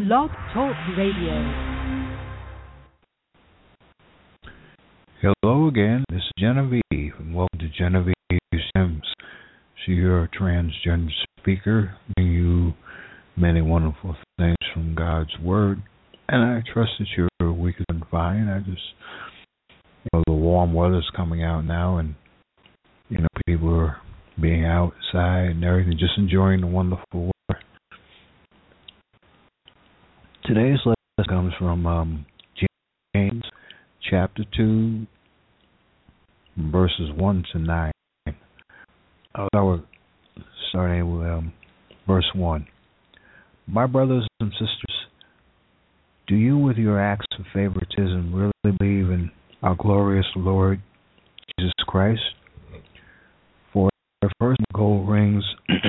Blog Talk Radio. Hello again, this is Genevieve, and welcome to Genevieve Gems. She's your transgender speaker, bringing you many wonderful things from God's Word. And I trust that your week has been fine. The warm weather's coming out now, and people are being outside and everything, just enjoying the wonderful weather. Today's lesson comes from James chapter 2, verses 1 to 9. I'll start starting with verse 1. My brothers and sisters, do you with your acts of favoritism really believe in our glorious Lord Jesus Christ? For if a person with gold rings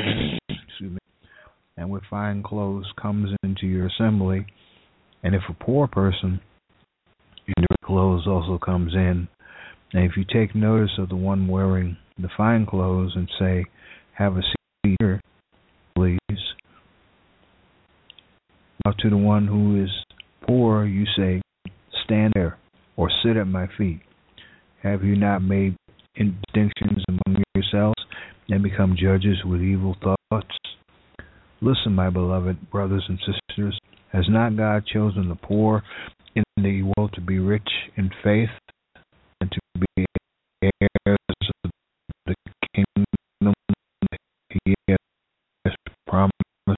and with fine clothes comes into your assembly, and if a poor person in dirty clothes also comes in, and if you take notice of the one wearing the fine clothes and say, have a seat here, please. Now to the one who is poor you say, stand there, or sit at my feet. Have you not made distinctions among yourselves and become judges with evil thoughts? Listen, my beloved brothers and sisters, has not God chosen the poor in the world to be rich in faith and to be heirs of the kingdom he has promised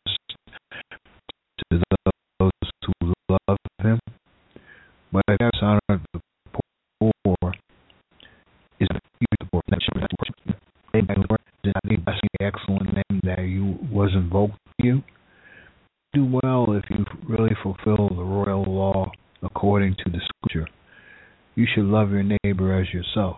to those who love him? But if you honor the poor, is the poor that should worship? Did not need the excellent name that was invoked to you? Do well if you really fulfill the royal law according to the scripture. You should love your neighbor as yourself.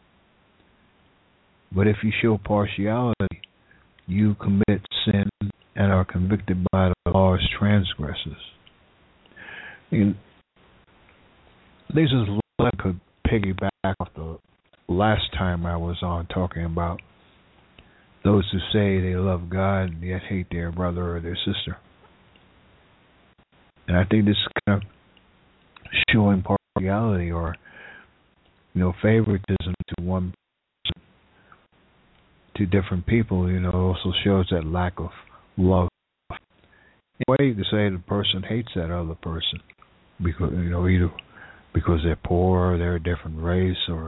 But if you show partiality, you commit sin and are convicted by the law as transgressors. And this is what I could piggyback off the last time I was on, talking about those who say they love God and yet hate their brother or their sister. And I think this is kind of showing partiality or favoritism to one person, to different people. Also shows that lack of love. In a way, you could say the person hates that other person because either because they're poor, or they're a different race, or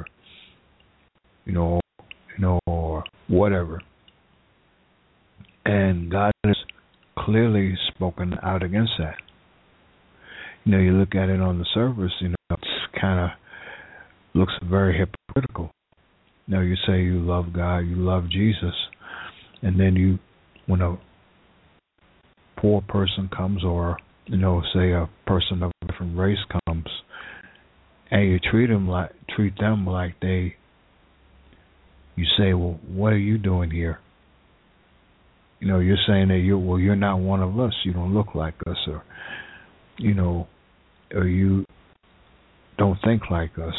or whatever. And God has clearly spoken out against that. You look at it on the surface, it's kind of looks very hypocritical. You say you love God, you love Jesus, and then when a poor person comes, or say a person of a different race comes, and you treat them like you say, well, what are you doing here? You're saying that you're not one of us. You don't look like us, or you don't think like us.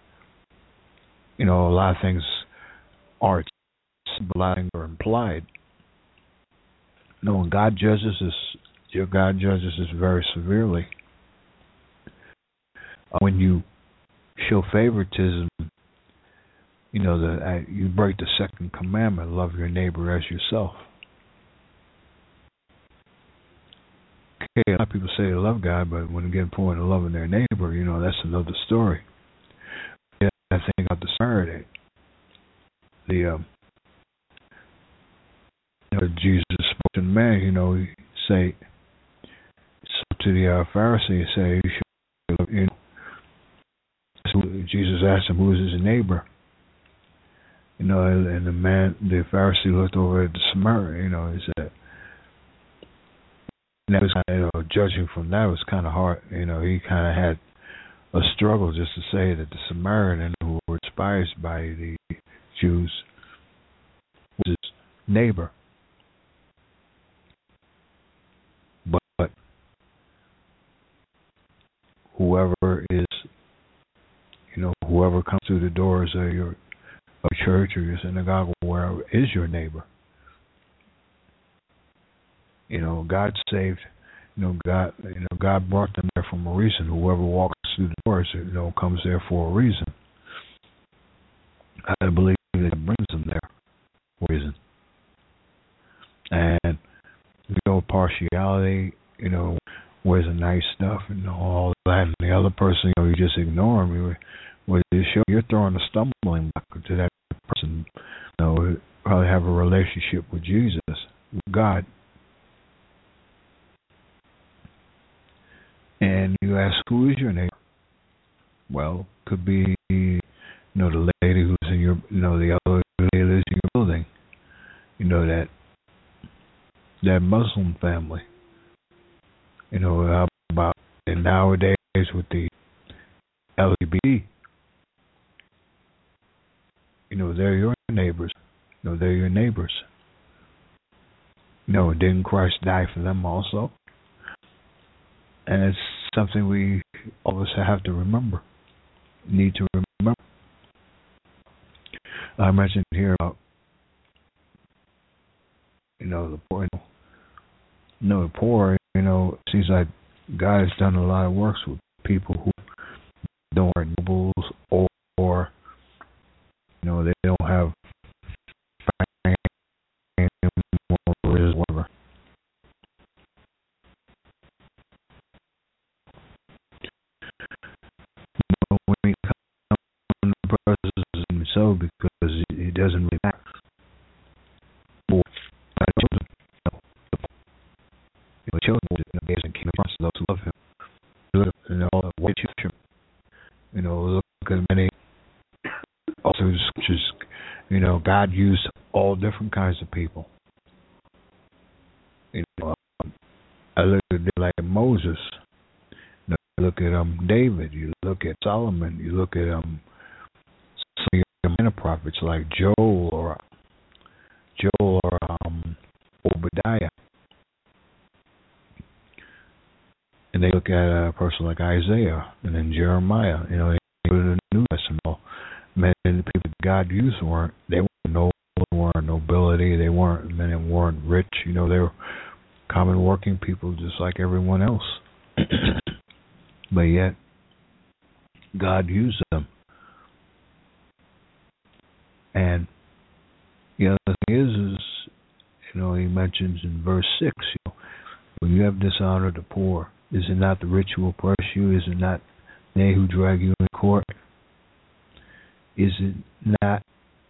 A lot of things are symbolic or implied. When God judges us, God judges us very severely. When you show favoritism, you break the second commandment: love your neighbor as yourself. Okay, a lot of people say they love God, but when they get to the point of loving their neighbor, that's another story. Yeah, I think about the Samaritan. Jesus spoke to the man, he say to the Pharisee, say, you should, Jesus asked him, who is his neighbor? And the Pharisee looked over at the Samaritan, he said, and that was kind of, judging from that was kind of hard. He kind of had a struggle just to say that the Samaritan, who were despised by the Jews, was his neighbor. But whoever comes through the doors of your church or your synagogue or wherever is your neighbor. God saved God brought them there for a reason. Whoever walks through the doors, comes there for a reason. I believe that it brings them there for a reason. And partiality, wears the nice stuff and all that, and the other person, you just ignore him. You're throwing a stumbling block to that person. Probably have a relationship with Jesus, with God. And you ask, who is your neighbor? Well, could be, the lady who's in your, the other lady lives in your building. That Muslim family. How about, and nowadays with the LGBT, they're your neighbors. They're your neighbors. Didn't Christ die for them also? And it's something we all of us have to remember. Need to remember. I mentioned here about the poor. The poor. It seems like God has done a lot of works with people who don't are nobles or they don't have whatever. When he comes to presence himself, because it doesn't really matter. Children, and came across those who love him. Look at all the white future. Look at many also scriptures. God used all different kinds of people. I look at like Moses. You look at David. You look at Solomon. You look at some of the minor prophets like Joel or Obadiah. And they look at a person like Isaiah and then Jeremiah. They go to the New Testament. Many of the people that God used weren't noble, they weren't nobility, many weren't rich. They were common working people just like everyone else. But yet, God used them. And the other thing is he mentions in verse 6, when you have dishonored the poor, is it not the rich who oppress you? Is it not they who drag you in court? Is it not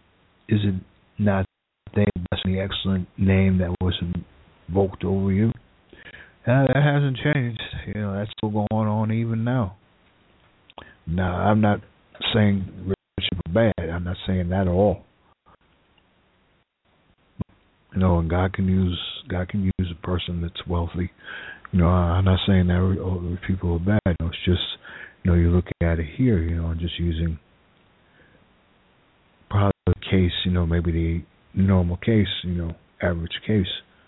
they blessing the excellent name that was invoked over you? That hasn't changed. That's still going on even now. Now, I'm not saying rich are bad. I'm not saying that at all. And God can use a person that's wealthy. I'm not saying that all people are bad. It's just, you're looking at it here, just using probably the case, maybe the normal case, average case.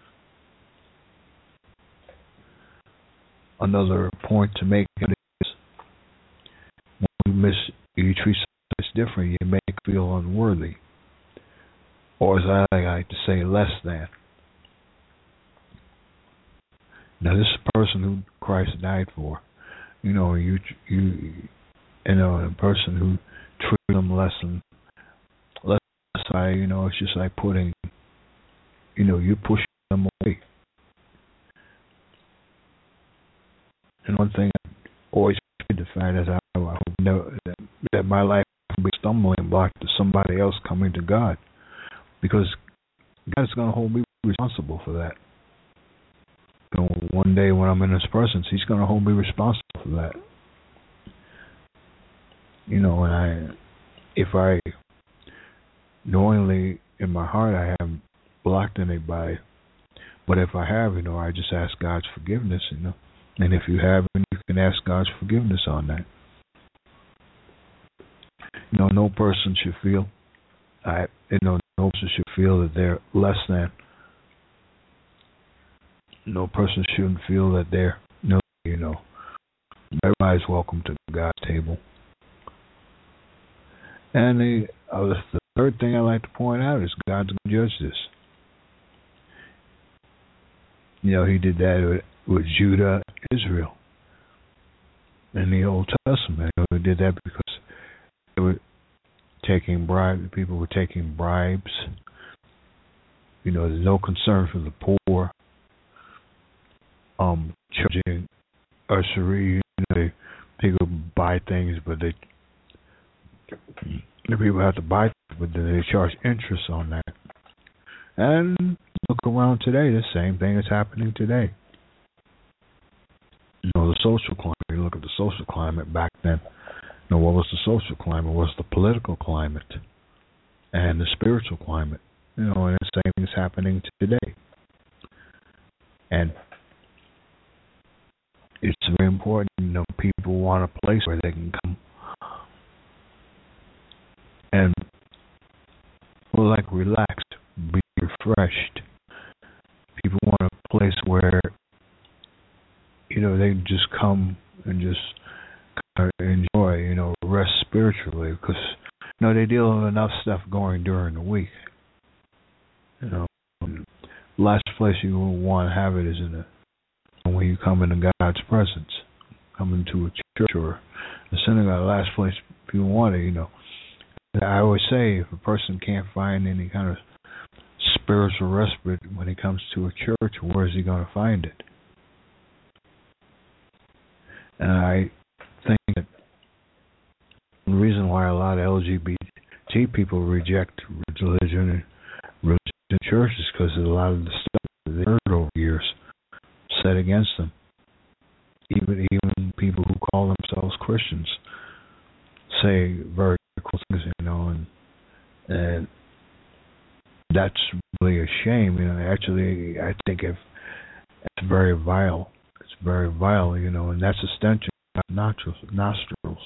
Another point to make is when you treat someone different, you make it feel unworthy. Or as I like to say, less than. Now, this is a person who Christ died for. A person who treats them less by, it's just like putting, you're pushing them away. And one thing I always tried to find is I hope that my life will be a stumbling block to somebody else coming to God. Because God is going to hold me responsible for that. One day when I'm in His presence, He's going to hold me responsible for that. And if I knowingly in my heart I haven't blocked anybody, but if I have, I just ask God's forgiveness, And if you haven't, you can ask God's forgiveness on that. No person should feel, no person should feel that they're less than. No person shouldn't feel that they're everybody's welcome to God's table. And the third thing I like to point out is God's going to judge this. He did that with Judah, Israel. In the Old Testament, they did that because they were taking bribes. People were taking bribes. There's no concern for the poor. Charging usury. People buy things, but the people have to buy things, but then they charge interest on that. And look around today, the same thing is happening today. The social climate. You look at the social climate back then. What was the social climate? What was the political climate and the spiritual climate? And the same thing is happening today. And it's very important. People want a place where they can come and relaxed, be refreshed. People want a place where they just come and just kind of enjoy, rest spiritually, because they deal with enough stuff going during the week. Last place you want to have it is when you come into God's presence, come into a church or a synagogue. Last place people want it. I always say, if a person can't find any kind of spiritual respite when he comes to a church, where is he going to find it? And I think that the reason why a lot of LGBT people reject religion and religion churches is because of a lot of the stuff that they heard over years said against them. Even people who call themselves Christians say very cool things, and that's really a shame. Actually, I think it's very vile. It's very vile, and that's a stench in nostrils.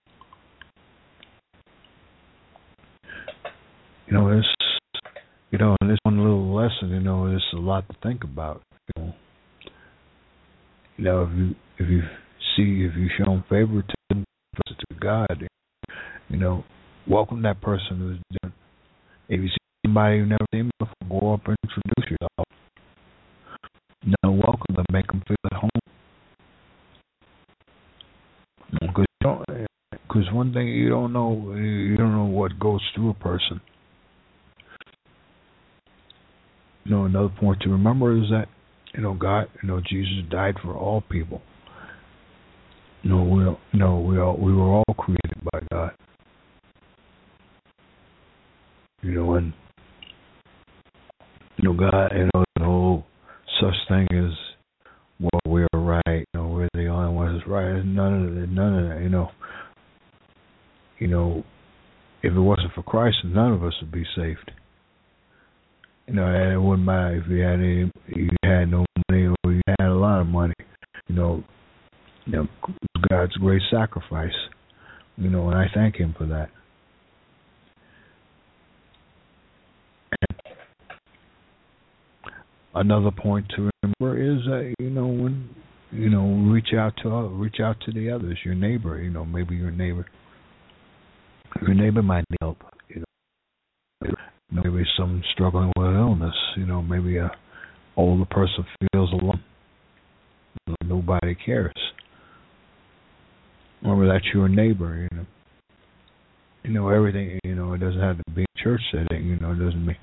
And this one little lesson, there's a lot to think about. If you show favoritism to God, welcome that person who's different. If you see somebody you've never seen before, go up and introduce yourself. Welcome them, make them feel at home. Because one thing you don't know what goes through a person. Another point to remember is that God, Jesus died for all people. We were all created by God. And God, no such thing as, well, we're right. We're the only ones that's right. None of that. If it wasn't for Christ, none of us would be saved. And it wouldn't matter if you had no money or you had a lot of money. God's great sacrifice. And I thank Him for that. And another point to remember is that when reach out to the others, your neighbor. Maybe your neighbor might need help. Maybe someone struggling with illness. Maybe a older person feels alone. Nobody cares. Remember, that's your neighbor. Everything. It doesn't have to be a church setting. It doesn't mean.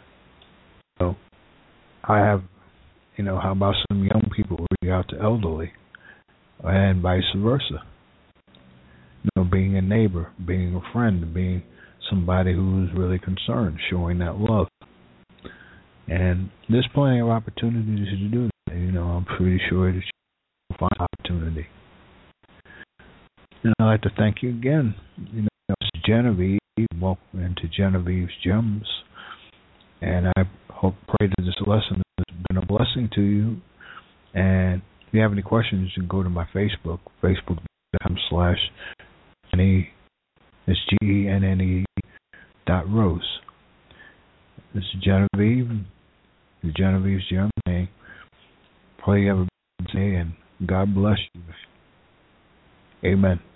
I have. How about some young people reaching out to elderly, and vice versa. Being a neighbor, being a friend, being somebody who's really concerned, showing that love. And there's plenty of opportunities to do that. I'm pretty sure that you'll find opportunity. And I'd like to thank you again. It's Genevieve. Welcome into Genevieve's Gems. And I pray that this lesson has been a blessing to you. And if you have any questions, you can go to my Facebook, facebook.com/Genne. It's GENNE .Rose. This is Genevieve, the Genevieve's Gems. Pray you have a good day, and God bless you. Amen.